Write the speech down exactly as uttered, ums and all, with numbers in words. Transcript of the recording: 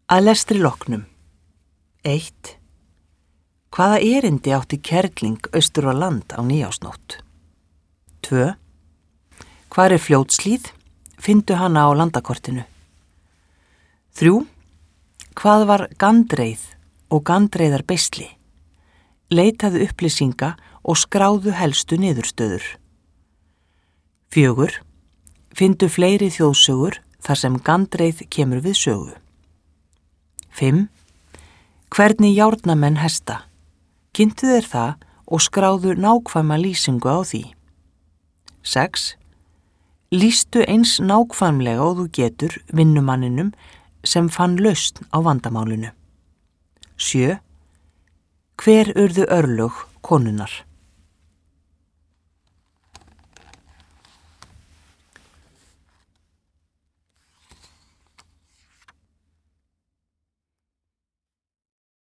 Að lestri loknum. eitt. Hvaða erindi átti kerling austur á land á nýársnótt? tvö. Hvar er Fljótshlíð? Finndu hana á landakortinu. þrjú. Hvað var gandreið og gandreiðar beisli? Leitaðu upplýsinga og skráðu helstu niðurstöður. fjögur. Finndu fleiri þjóðsögur þar sem gandreið kemur við sögu. fimm. Hvernig járna menn hesta? Kynntu þér það og skráðu nákvæma lýsingu á því. sex. Lýstu eins nákvæmlega og þú getur vinnumanninum sem fann lausn á vandamálinu. sjö. Hver urðu örlög konunnar?